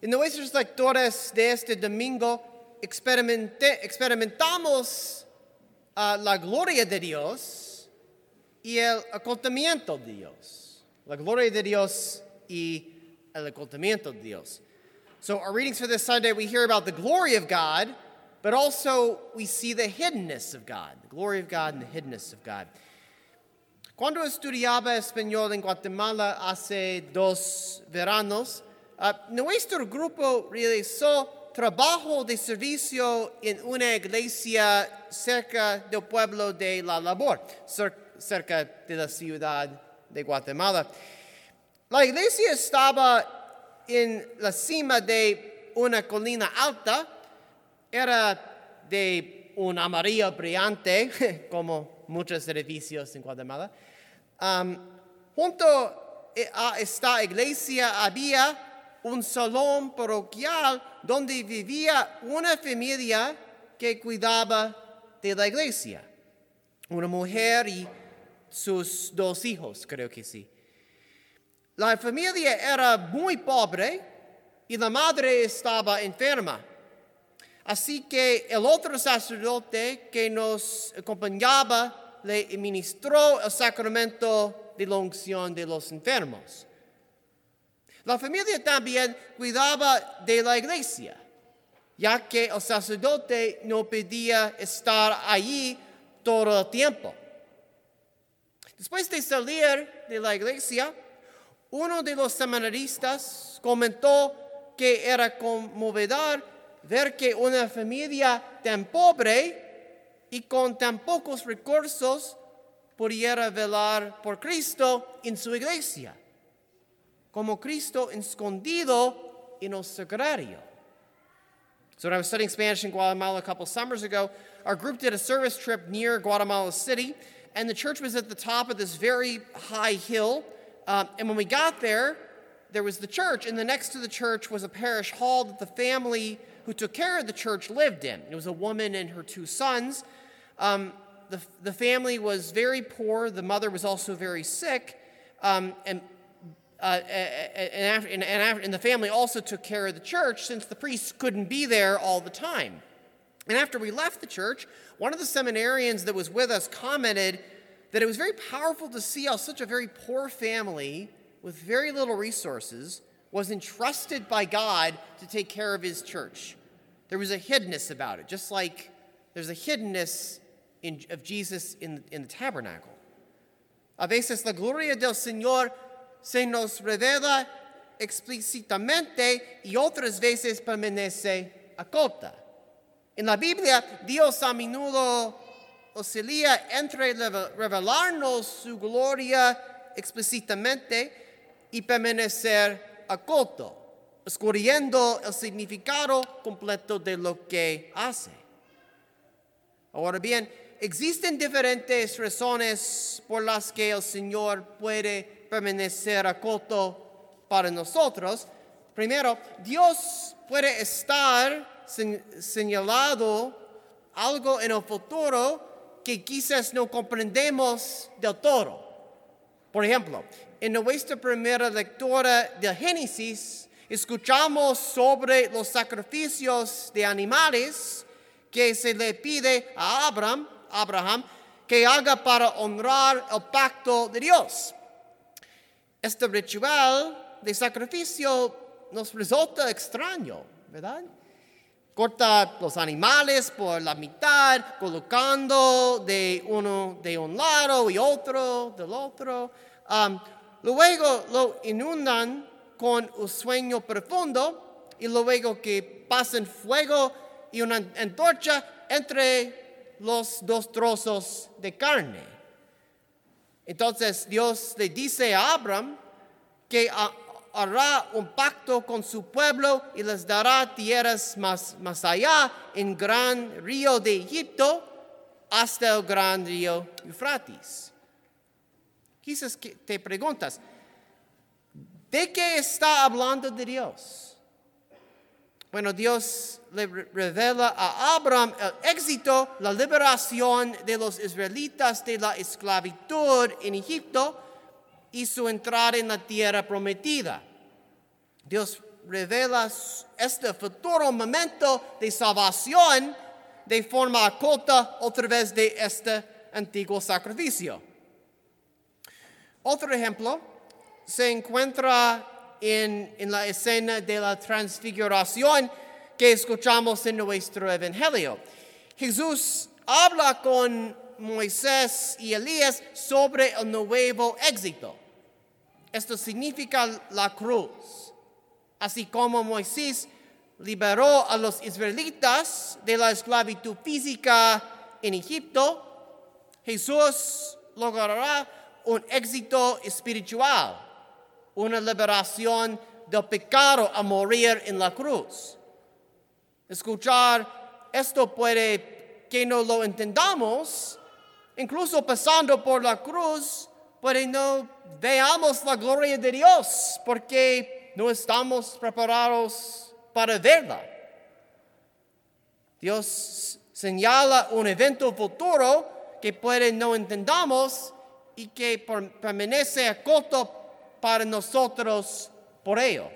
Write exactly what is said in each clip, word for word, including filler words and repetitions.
En nuestras lecturas de este domingo experimentamos uh, la gloria de Dios y el ocultamiento de Dios. La gloria de Dios y el ocultamiento de Dios. So our readings for this Sunday, we hear about the glory of God, but also we see the hiddenness of God. The glory of God and the hiddenness of God. Cuando estudiaba español en Guatemala hace dos veranos, uh, nuestro grupo realizó trabajo de servicio en una iglesia cerca del pueblo de La Labor, cerca de la ciudad de Guatemala. La iglesia estaba en la cima de una colina alta, era de un amarillo brillante, como muchos edificios en Guatemala. Um, junto a esta iglesia había un salón parroquial donde vivía una familia que cuidaba de la iglesia. Una mujer y sus dos hijos, creo que sí. La familia era muy pobre y la madre estaba enferma. Así que el otro sacerdote que nos acompañaba le administró el sacramento de la unción de los enfermos. La familia también cuidaba de la iglesia, ya que el sacerdote no podía estar allí todo el tiempo. Después de salir de la iglesia, uno de los seminaristas comentó que era conmovedor ver que una familia tan pobre y con tan pocos recursos pudiera velar por Cristo en su iglesia, como Cristo escondido en el sagrario. So when I was studying Spanish in Guatemala a couple summers ago, our group did a service trip near Guatemala City, and the church was at the top of this very high hill. Um, and when we got there, there was the church, and the next to the church was a parish hall that the family who took care of the church lived in. It was a woman and her two sons. Um, the, the family was very poor. The mother was also very sick. Um, and, uh, and, and, and, and the family also took care of the church since the priests couldn't be there all the time. And after we left the church, one of the seminarians that was with us commented that it was very powerful to see how such a very poor family with very little resources was entrusted by God to take care of his church. There was a hiddenness about it, just like there's a hiddenness in, of Jesus in, in the tabernacle. A veces la gloria del Señor se nos revela explícitamente y otras veces permanece oculta. En la Biblia, Dios a menudo oscila entre revelarnos su gloria explícitamente y permanecer oculto, escondiendo el significado completo de lo que hace. Ahora bien, existen diferentes razones por las que el Señor puede permanecer oculto para nosotros. Primero, Dios puede estar señalado algo en el futuro que quizás no comprendemos del todo. Por ejemplo, en nuestra primera lectura del Génesis, escuchamos sobre los sacrificios de animales que se le pide a Abraham, Abraham que haga para honrar el pacto de Dios. Este ritual de sacrificio nos resulta extraño, ¿verdad? Corta los animales por la mitad, colocando de uno de un lado y otro del otro. Um, luego lo inundan con un sueño profundo y luego que pasan fuego y una antorcha entre los dos trozos de carne. Entonces Dios le dice a Abraham que a, hará un pacto con su pueblo y les dará tierras más, más allá, en gran río de Egipto, hasta el gran río Eufrates. Quizás te preguntas, ¿de qué está hablando de Dios? Bueno, Dios le revela a Abraham el éxito, la liberación de los israelitas de la esclavitud en Egipto y su entrada en la tierra prometida. Dios revela este futuro momento de salvación de forma oculta a través de este antiguo sacrificio. Otro ejemplo se encuentra en, en la escena de la transfiguración que escuchamos en nuestro evangelio. Jesús habla con Moisés y Elías sobre el nuevo éxito. Esto significa la cruz. Así como Moisés liberó a los israelitas de la esclavitud física en Egipto, Jesús logrará un éxito espiritual, una liberación del pecado a morir en la cruz. Escuchar esto puede que no lo entendamos, incluso pasando por la cruz, puede no veamos la gloria de Dios, porque no estamos preparados para verla. Dios señala un evento futuro que puede no entendamos y que permanece oculto para nosotros por ello.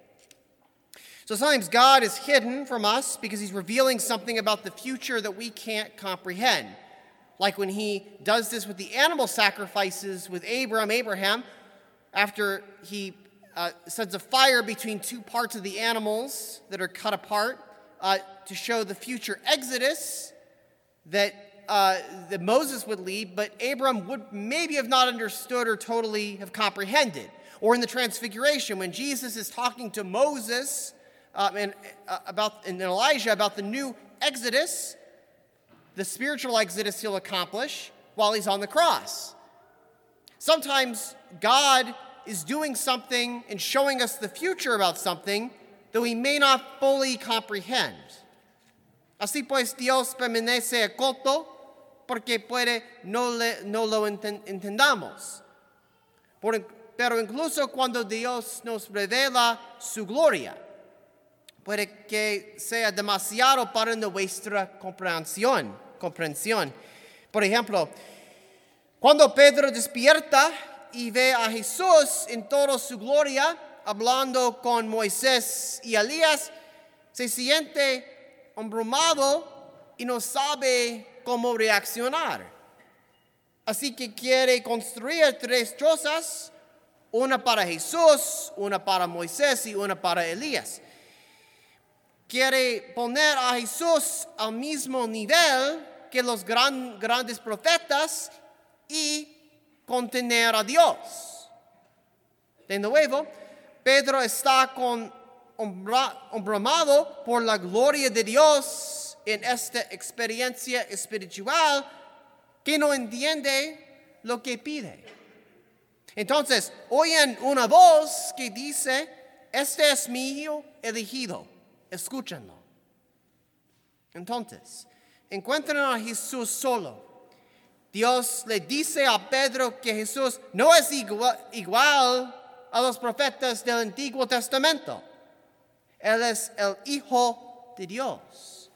So sometimes God is hidden from us because he's revealing something about the future that we can't comprehend. Like when he does this with the animal sacrifices with Abram, Abraham, after he uh, sends a fire between two parts of the animals that are cut apart uh, to show the future exodus that, uh, that Moses would lead, but Abram would maybe have not understood or totally have comprehended. Or in the Transfiguration, when Jesus is talking to Moses uh, and, uh, about, and Elijah about the new exodus, the spiritual exodus he'll accomplish while he's on the cross. Sometimes God is doing something and showing us the future about something that we may not fully comprehend. Así pues, Dios permanece oculto porque puede no, le, no lo entendamos. Por, pero incluso cuando Dios nos revela su gloria, puede que sea demasiado para nuestra comprensión. comprensión. Por ejemplo, cuando Pedro despierta y ve a Jesús en toda su gloria, hablando con Moisés y Elías, se siente abrumado y no sabe cómo reaccionar. Así que quiere construir tres chozas, una para Jesús, una para Moisés y una para Elías. Quiere poner a Jesús al mismo nivel que los gran, grandes profetas y contener a Dios. De nuevo, Pedro está con abrumado por la gloria de Dios en esta experiencia espiritual que no entiende lo que pide. Entonces, oyen una voz que dice, este es mi hijo elegido, escúchenlo. Entonces, encuentran a Jesús solo. Dios le dice a Pedro que Jesús no es igual, igual a los profetas del Antiguo Testamento. Él es el Hijo de Dios.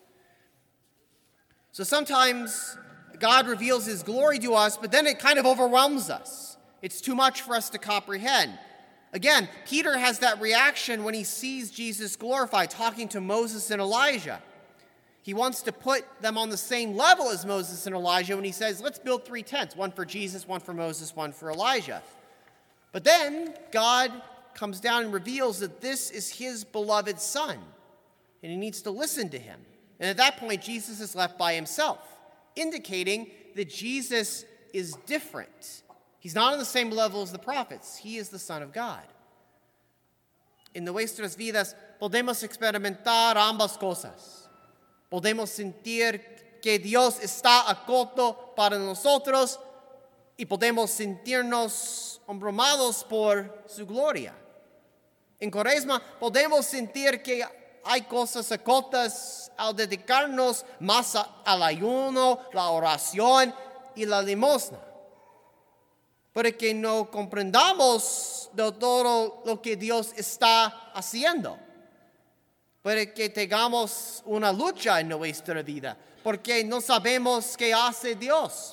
So sometimes God reveals his glory to us, but then it kind of overwhelms us. It's too much for us to comprehend. Again, Peter has that reaction when he sees Jesus glorified, talking to Moses and Elijah. He wants to put them on the same level as Moses and Elijah when he says, let's build three tents, one for Jesus, one for Moses, one for Elijah. But then God comes down and reveals that this is his beloved son, and he needs to listen to him. And at that point, Jesus is left by himself, indicating that Jesus is different. He's not on the same level as the prophets. He is the Son of God. En nuestras vidas podemos experimentar ambas cosas. Podemos sentir que Dios está oculto para nosotros y podemos sentirnos abrumados por su gloria. En Cuaresma podemos sentir que hay cosas ocultas al dedicarnos más al ayuno, la oración y la limosna. Para que no comprendamos de todo lo que Dios está haciendo. Para que tengamos una lucha en nuestra vida, porque no sabemos qué hace Dios.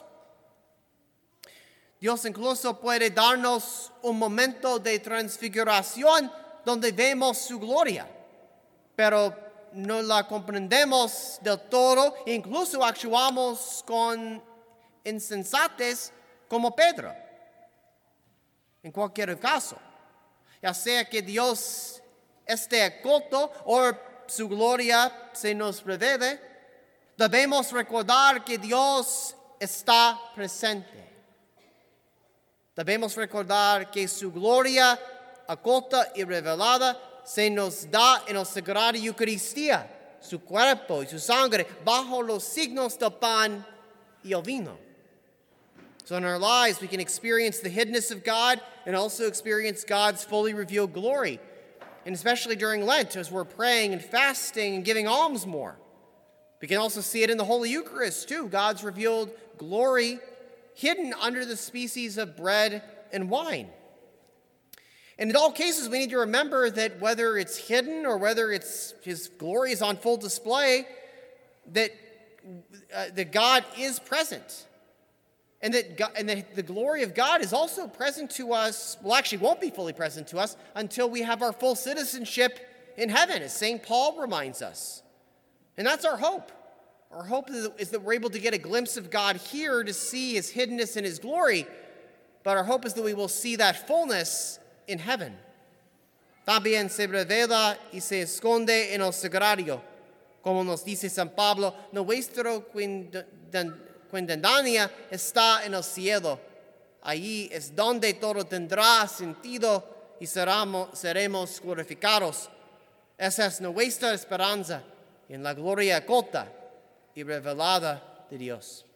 Dios incluso puede darnos un momento de transfiguración donde vemos su gloria, pero no la comprendemos del todo, e incluso actuamos con insensatez como Pedro. En cualquier caso, ya sea que Dios esté oculto o su gloria se nos revele, debemos recordar que Dios está presente. Debemos recordar que su gloria oculta y revelada se nos da en la Sagrada Eucaristía, su cuerpo y su sangre, bajo los signos del pan y el vino. So in our lives, we can experience the hiddenness of God and also experience God's fully revealed glory. And especially during Lent, as we're praying and fasting and giving alms more. We can also see it in the Holy Eucharist, too. God's revealed glory hidden under the species of bread and wine. And in all cases, we need to remember that whether it's hidden or whether it's His glory is on full display, that, uh, that God is present. And that, God, and that the glory of God is also present to us, well, actually won't be fully present to us until we have our full citizenship in heaven, as Saint Paul reminds us. And that's our hope. Our hope is that we're able to get a glimpse of God here to see His hiddenness and His glory, but our hope is that we will see that fullness in heaven. También se revela y se esconde en el sagrario, como nos dice San Pablo, nuestro cuidadania está en el cielo. Allí es donde todo tendrá sentido y seramos, seremos glorificados. Esa es nuestra esperanza en la gloria oculta y revelada de Dios.